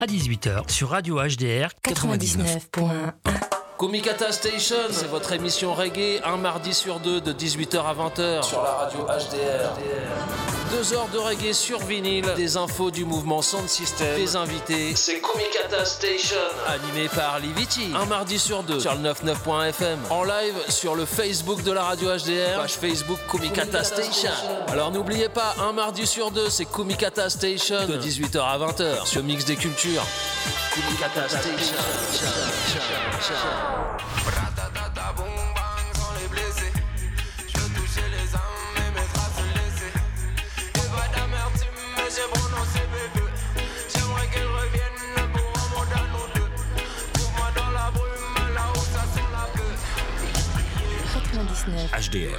à 18h sur Radio HDR 99.1. Kumikata Station, c'est votre émission reggae, un mardi sur deux de 18h à 20h sur la radio HDR. 2 heures de reggae sur vinyle, des infos du mouvement Sound System, des invités. C'est Kumikata Station, animé par Liviti. Un mardi sur deux sur le 99.fm. En live sur le Facebook de la radio HDR, page Facebook Kumikata Station. Alors n'oubliez pas, un mardi sur deux, c'est Kumikata Station de 18h à 20h sur Mix des Cultures. Kumikata Station. HDR.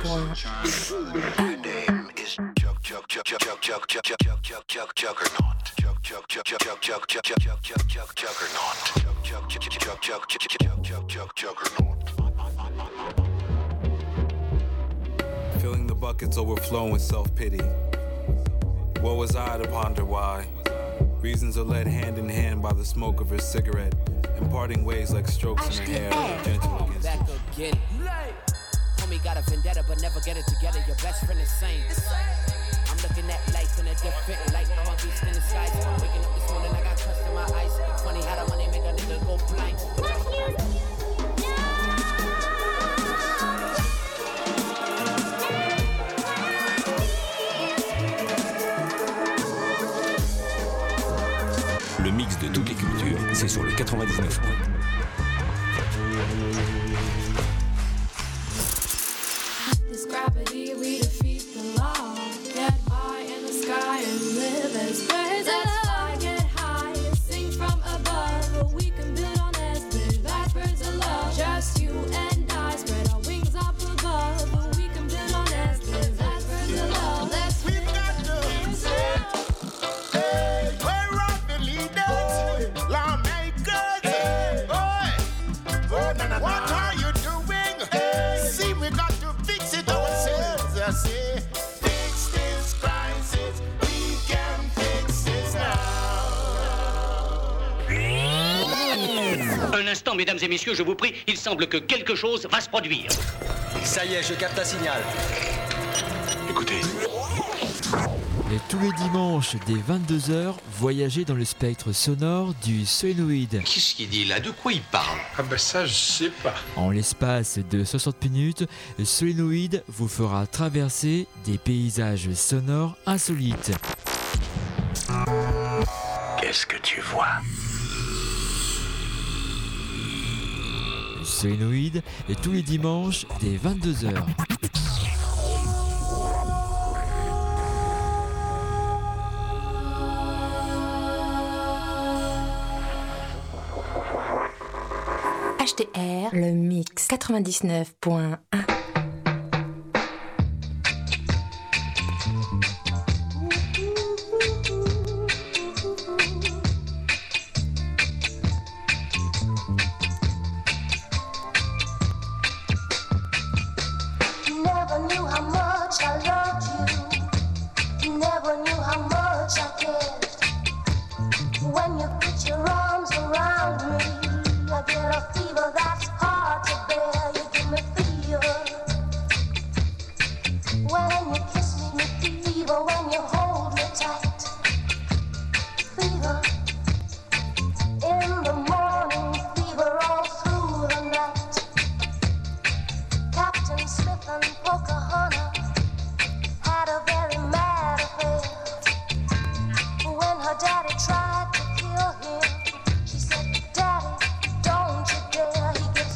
Filling the buckets overflowing with self-pity. What was I to ponder why? Reasons are led hand in hand by the smoke of her cigarette, imparting ways like strokes in her hair, gentle against back again. Homie got a vendetta, but never get it together. Your best friend is sane. I'm looking at life in a different light. I'm a beast in the skies. Waking up this morning, I got crust in my eyes. Funny how the money make a nigga go blind. Le mix de toutes les cultures, c'est sur le 99. This gravity, we defeat the law. Get high in the sky and live as birds that fly. Get high and sing from above. But we can build on this, live as birds of love. Just you and I spread our wings up above. But we can build on this, live as birds of love. Let's We've got to say, hey, we're all the leaders, lawmakers. Hey, boy, what are you doing? Hey, see, we got to fix it ourselves. I say, fix this crisis. We can fix this now. Un instant, mesdames et messieurs, je vous prie, il semble que quelque chose va se produire. Ça y est, je capte un signal. Écoutez. Et tous les dimanches dès 22h, voyagez dans le spectre sonore du Solenoid. Qu'est-ce qu'il dit là? De quoi il parle? Ah ben ça, je sais pas. En l'espace de 60 minutes, Solenoid vous fera traverser des paysages sonores insolites. Qu'est-ce que tu vois? Solenoid et tous les dimanches dès 22h. HDR, le mix 99.1. Never knew how much I loved you. Never knew how much I cared. When you put your arms around me, I get a fever that's hard to bear. You give me fever. When you kiss me, fever. When you hold me tight, fever. In the morning, fever all through the night. Captain Smith and Pocahontas had a very mad affair. When her daddy tried to kill him, she said, Daddy, don't you dare. He gets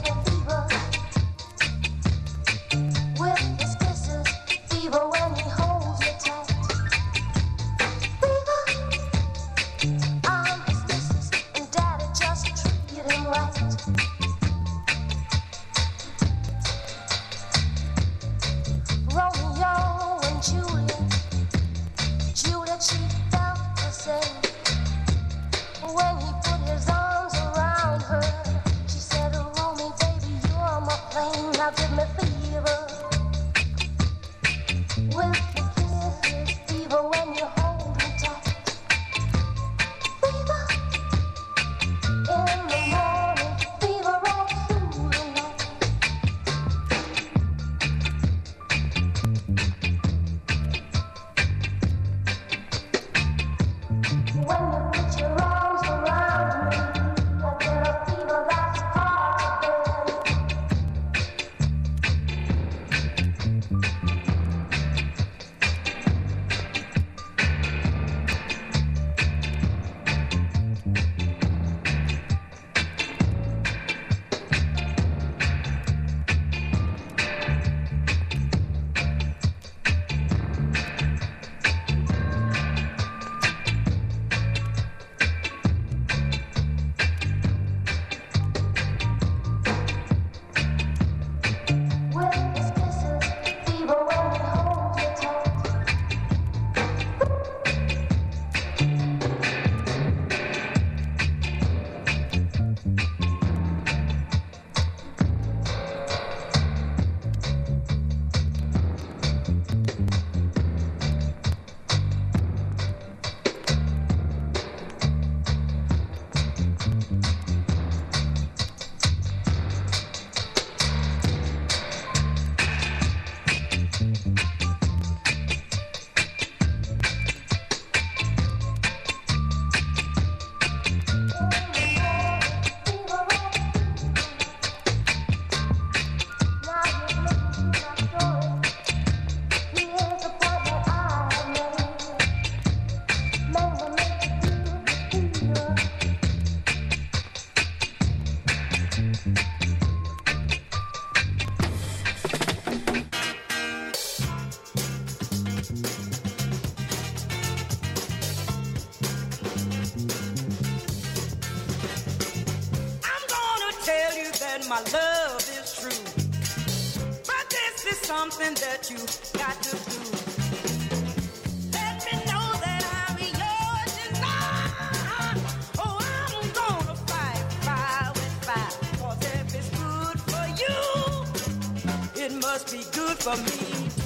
my love is true. But this is something that you got to do. Let me know that I'm yours tonight. Oh, I'm gonna fight fire with fire. 'Cause if it's good for you, it must be good for me.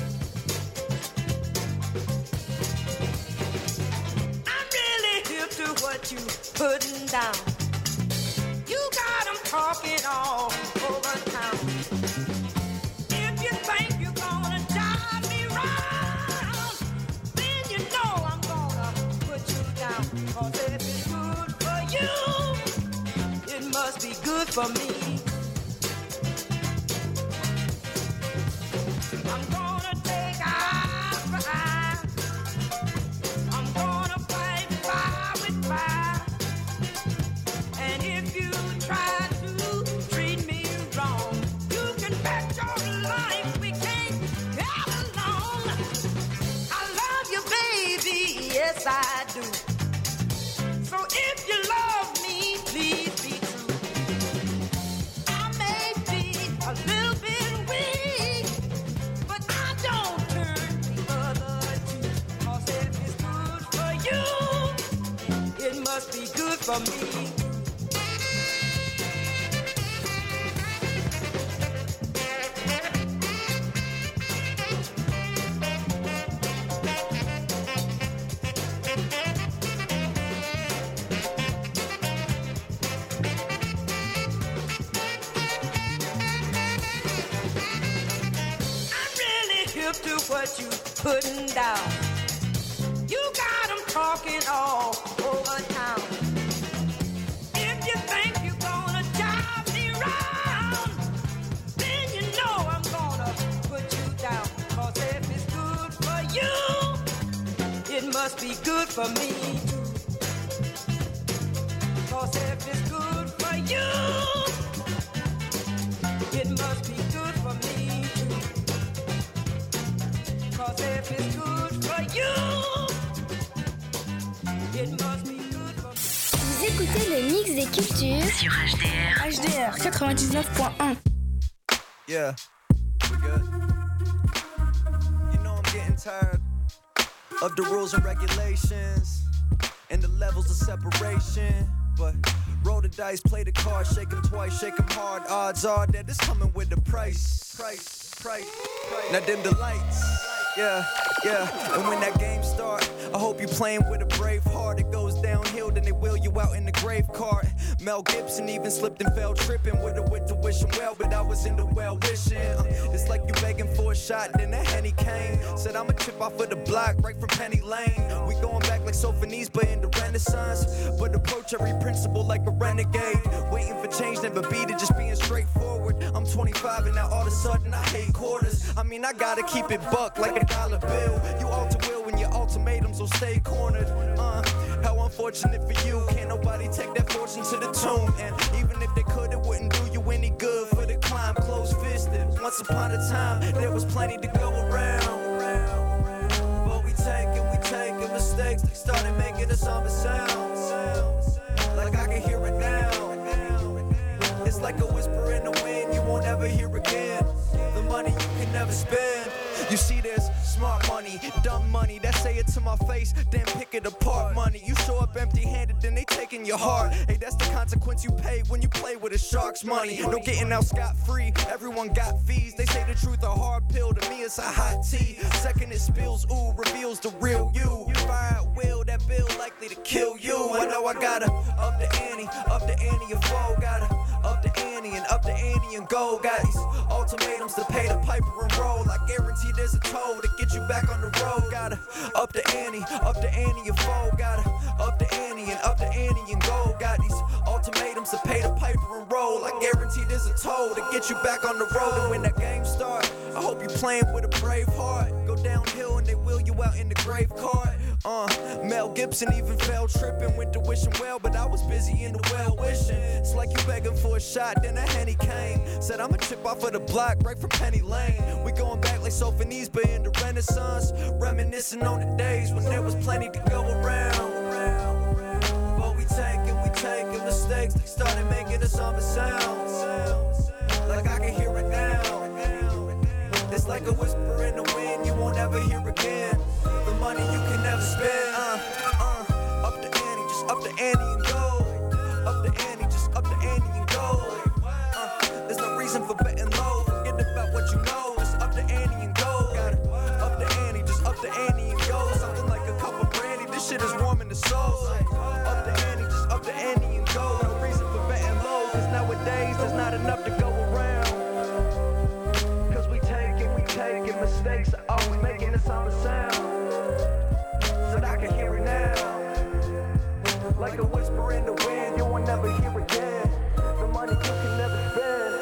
I'm really hip to what you putting down. You got 'em talking all over town. If you think you're gonna drive me round, then you know I'm gonna put you down. 'Cause if it's good for you, it must be good for me. I'm gonna take eye for eye. I'm gonna fight fire with fire. And if you try to treat me wrong, you can bet your life we can't get along. I love you, baby, yes I do. So if you love me, please be true. I may be a little bit weak, but I don't turn the other cheek. 'Cause if it's good for you, it must be good for me. I'm really hip to what you putting down. You got 'em talking all over town. If you think you're gonna drive me round, then you know I'm gonna put you down. 'Cause if it's good for you, it must be good for me too. 'Cause if it's good for you, it must be good for me too. 'Cause if it's good for you, it must be good for me. Vous écoutez le mix des cultures sur HDR. HDR 99.1. Yeah, we good. You know I'm getting tired of the rules and regulations and the levels of separation. But roll the dice, play the card, shake them twice, shake them hard. Odds are that it's coming with the price. Now dim the lights. Yeah. And when that game starts, I hope you playing with a brave heart. It goes downhill, then they wheel you out in the grave cart. Mel Gibson even slipped and fell tripping with the wishing well, but I was in the well wishing. It's like you begging for a shot, then the Henny came. Said I'm a chip off of the block, right from Penny Lane. We going back like Sophonies, but in the Renaissance. But approach every principle like a renegade. Waiting for change, never beat it, just being straightforward. I'm 25 and now all of a sudden I hate quarters. I mean, I gotta keep it buck like a dollar bill. You alter will when your ultimatums will stay cornered. How unfortunate for you. Can't nobody take that fortune to the tomb. And even if they could, it wouldn't do you any good for the climb. Close-fisted. Once upon a time, there was plenty to go around. But we taking mistakes. They started making us all sound. Like I can hear it now. It's like a whisper in the wind you won't ever hear again. The money you can never spend. You see there's smart money, dumb money that say it to my face, then pick it apart money. You show up empty-handed, then they taking your heart. Hey, that's the consequence you pay when you play with a shark's money. No getting out scot-free, everyone got fees. They say the truth, a hard pill, to me it's a hot tea. Second it spills, ooh, reveals the real you. Fire at will, that bill likely to kill you. I know I gotta up the ante, a foe. Gotta up the ante and go. Got these ultimatums to pay the piper and roll. I guarantee there's a toll to get you back on the road. Gotta up the ante, a foe. Gotta up the ante and go. Got these ultimatums to pay the piper and roll. I guarantee there's a toll to get you back on the road. And when that game starts, I hope you playing with a brave heart. Go downhill and they wheel you out in the grave cart. Mel Gibson even fell tripping, went to wishing well, but I was busy in the well wishing. It's like you begging for a shot, then a Henny came. Said I'm a chip off of the block, right from Penny Lane. We going back like Sophonies, but in the Renaissance. Reminiscing on the days when there was plenty to go around. But we taking mistakes, they started making us all sound. like I can hear it now. It's like a whisper in the wind you won't ever hear again. The money you can never spend. Up the ante, just up the ante and go. Up the ante, just up the ante and go. There's no reason for betting low. Forget about what you know. Just up the ante and go. Gotta up the ante, just up the ante and go. Something like a cup of brandy. This shit is warming the soul. Up the ante, just up the ante and go. No reason for betting low. Cause nowadays there's not enough to go around. Cause we taking mistakes. Always making this on the sound. So that I can hear it now. Like a whisper in the wind, you will never hear again. The money you can never spend.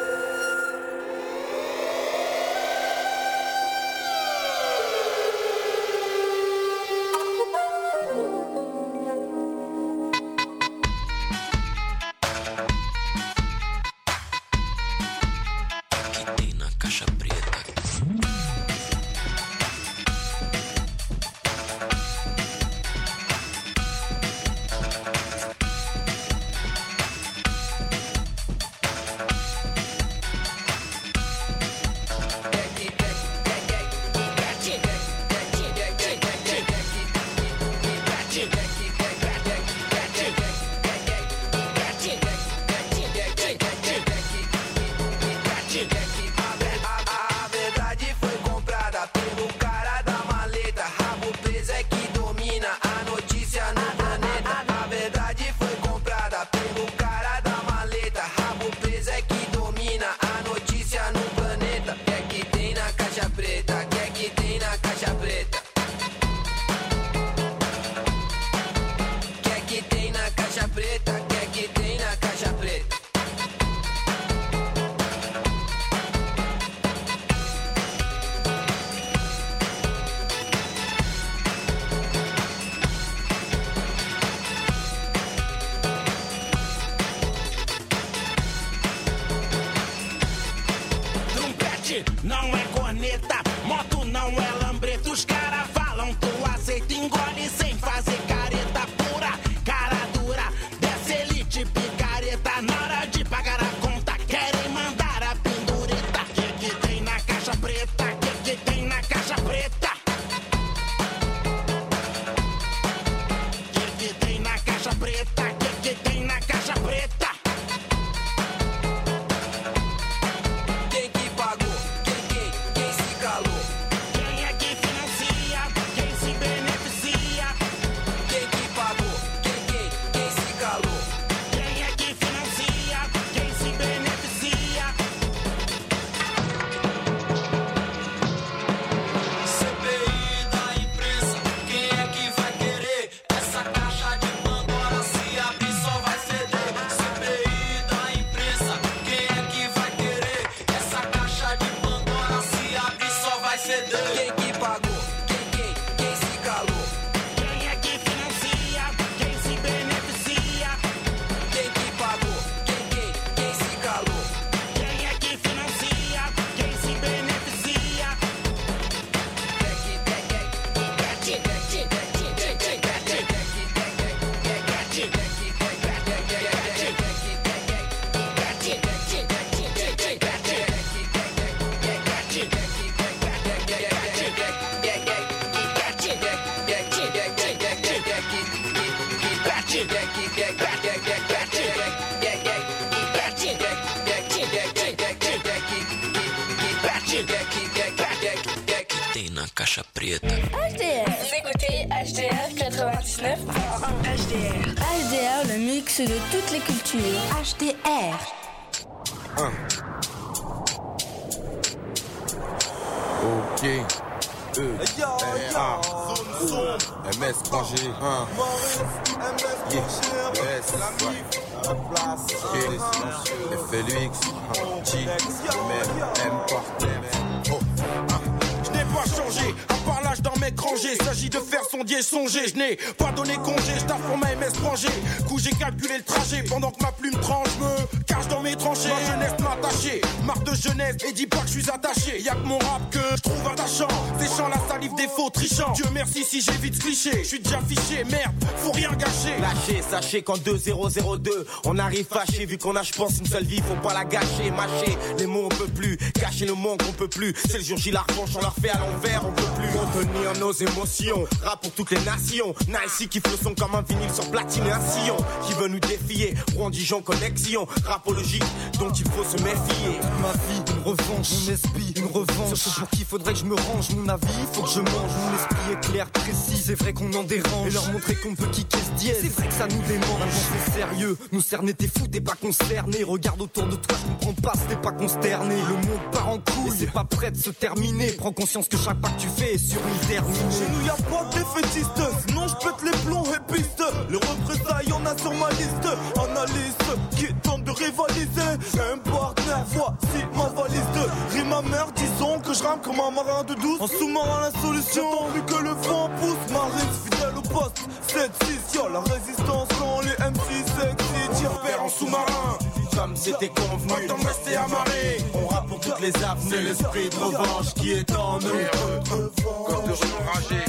Não é corneta, moto não é lambreta. Os caras falam, tu aceita, engole sem fazer careta. Pura, cara dura, dessa elite picareta. Na hora de pagar a conta, querem mandar a pendureta. Que tem na caixa preta? Que tem na caixa preta? Que tem na caixa preta? Que tem na caixa preta? Caixa preta. HDR. Vous écoutez HDR 99.1. HDR. HDR, le mix de toutes les cultures. HDR. Ok. MS Pranger. FLX. Pas changé, à part l'âge d'un mec rangé. S'agit de faire son dié songer. Je n'ai pas donné congé, je taffe pour ma MS Pranger. Coup j'ai calculé le trajet pendant que ma plume tranche. Me cache marche dans mes tranchées. Ma jeunesse m'a attaché, marque de jeunesse. Et dis pas que je suis attaché. Y'a que mon rap que je trouve attachant. Séchant la salive des faux trichants. Dieu merci si j'évite ce cliché. Je suis déjà fiché, merde, faut rien gâcher. Lâchez, sachez qu'en 2002, on arrive fâché. Vu qu'on a, je pense, une seule vie, faut pas la gâcher. Mâcher, les mots on peut plus. Cacher le manque on peut plus. C'est le jour J la revanche, on leur fait à l'envers, on peut plus. Contenir nos émotions. Rap pour toutes les nations. Nice qui le son comme un vinyle sur platine et un sillon. Qui veut nous défier. Rouen Dijon connexion. Rapologique dont il faut se méfier. Ma vie, une revanche, mon esprit, une revanche. Surtout pour qui faudrait que je me range. Mon avis, faut que je mange. Mon esprit est clair, précis. C'est vrai qu'on en dérange. Et leur montrer qu'on peut kicker ce dièse. C'est vrai que ça nous démange. C'est sérieux, nous cerner, t'es fou, t'es pas concerné. Regarde autour de toi, je comprends pas, t'es pas consterné. Le monde part en couille, c'est pas prêt de se terminer. Prends conscience que chaque pas que tu fais est sur une terminée. Chez nous y'a pas de défaitistes, sinon je pète les plombs et pistes. Les représailles y'en a sur ma liste. Analyste qui tente de rivaliser. Un partenaire, voici ma valise de rime à mère. Disons que je rame comme un marin de douce. En sous-marin la solution, vu que le vent pousse. Marine fidèle au poste, 7-6 y'a la résistance quand les MC sexy tirent vers en sous-marin. Comme c'était convenu, pas de rester amarré. On rappe pour toutes les avenues. C'est l'esprit de revanche qui est en nous. Comme de enragé,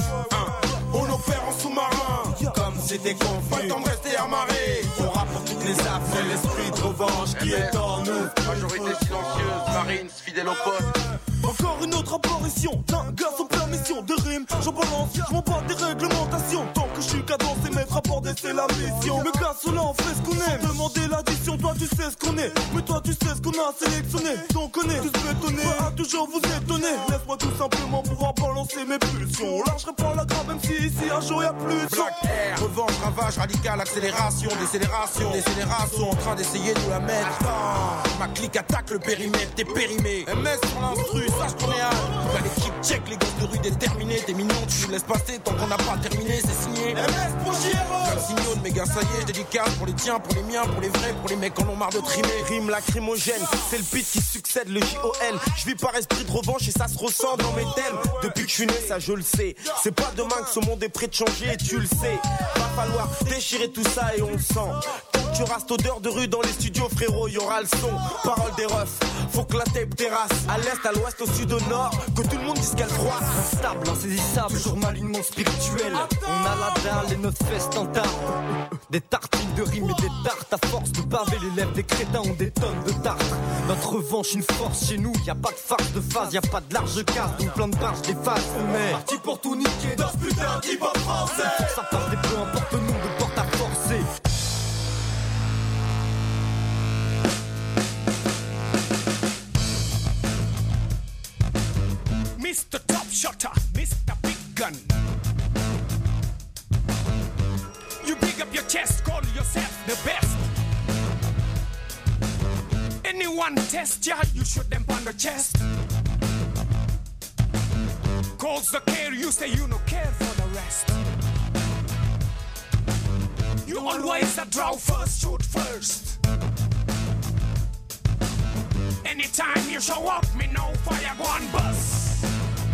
on opère en sous-marin. Comme c'était convenu, pas de rester amarré. On rappe pour toutes les avenues. C'est l'esprit de revanche qui est en nous. Majorité silencieuse, Marines, fidèle au poste. Encore une autre apparition d'un gars sans permission de rime. J'en balance, je m'en bats des réglementations. Tant que je suis cadencé, mes rapports c'est la mission. Le gars cela on fait ce qu'on aime. Demander l'addition, toi tu sais ce qu'on est. Mais toi tu sais ce qu'on a sélectionné. Donc on est tous bétonnés, à toujours vous étonner. Laisse-moi tout simplement pouvoir balancer mes pulsions. Lâcherai pas la grave même si ici un jour y'a plus de Black Air, revanche, ravage, radical, accélération, décélération, décélération, en train d'essayer de nous la mettre. Ma clique attaque le périmètre, t'es périmé. MS sur l'instru, sache qu'on est un. T'as l'équipe check, les gosses de rue déterminés. T'es mignon, tu nous laisses passer tant qu'on n'a pas terminé, c'est signé. MS pour JRE. Comme signaux de méga, ça y est, je dédicace pour les tiens, pour les miens, pour les vrais, pour les mecs qui en ont marre de trimer. Rime lacrymogène, c'est le beat qui succède, le JOL. Je vis par esprit de revanche et ça se ressent dans mes thèmes. Depuis que je suis né, ça je le sais. C'est pas demain que ce monde est prêt de changer, et tu le sais. Va falloir déchirer tout ça et on le sent. Tant que tu auras cette odeur de rue dans les studios, frérot, y aura le son. Parole des refs, faut que la tape terrasse. À l'est, à l'ouest, au sud, au nord, que tout le monde dise qu'elle froisse. Instable, insaisissable, toujours malignement spirituel. On a la dalle et notre feste en tarte. Des tartines de rimes et des tartes. À force de baver les lèvres des crétins, on des tonnes de tartes. Notre revanche, une force chez nous. Y a pas de farce de phase, y a pas de large casse. Donc plein de barges des phases. On est parti pour tout niquer dans ce putain d'hip-hop français. Ça part des peu importe le nombre de portes à forcer. Mr. Top Shotter, Mr. Big Gun. You big up your chest, call yourself the best. Anyone test ya, you shoot them on the chest. Calls the care, you say you no care for the rest. You always a draw first, shoot first. Anytime you show up, me no fire go on bus.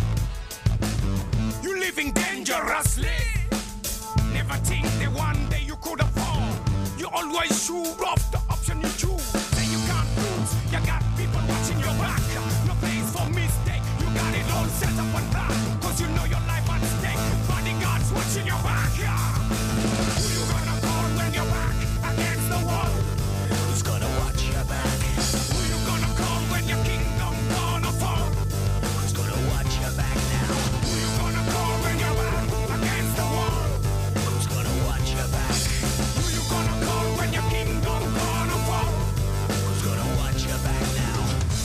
You living dangerously. Never think that one day you could afford. You always shoot off the option you choose. Say you can't lose. You got people watching your back. No place for mistake. You got it all set up and plan. Cause you know your life at stake. Bodyguards watching your back. Who you gonna call when you're back against the wall? Who's gonna watch your back? Who you gonna call when your kingdom gonna fall? Who's gonna watch your back now? Who you gonna call when you're back against the wall? Who's gonna watch your back? Who you gonna call when your kingdom gonna fall? Who's gonna watch your back now?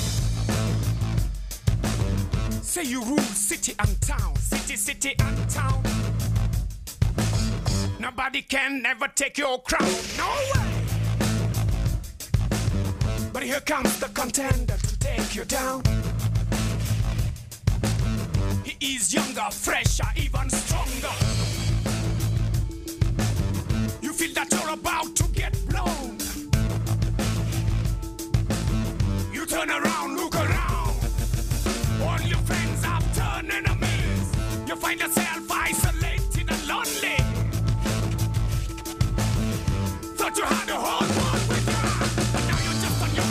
Say you rule city and town, city and town. Nobody can ever take your crown, no way. But here comes the contender to take you down. He is younger, fresher, even stronger. You feel that you're about to get blown. You turn around, look around. All your friends have turned enemies. You find yourself isolated and lonely. Thought you had a whole world with you, but now you're just on your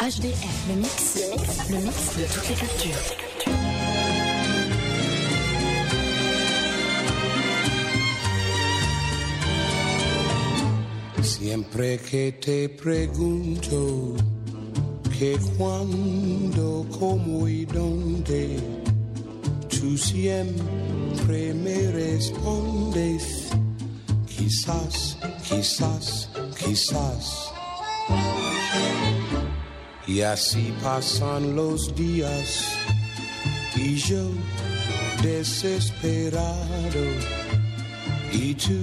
HDR, le mix de toutes les cultures. Siempre que te pregunto que cuándo, cómo y dónde, tú siempre me respondes, quizás, quizás, quizás. Y así pasan los días y yo desesperado y tú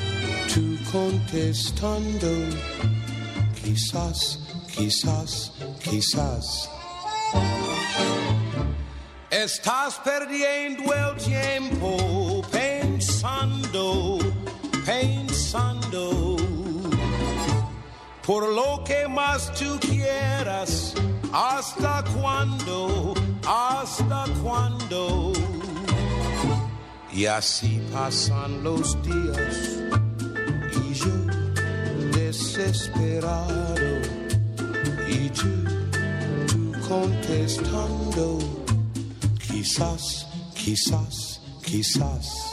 contestando, quizás, quizás, quizás. Estás perdiendo el tiempo pensando, pensando, por lo que más tú quieras, hasta cuándo, hasta cuándo. Y así pasan los días y yo desesperado y tú contestando, quizás, quizás, quizás.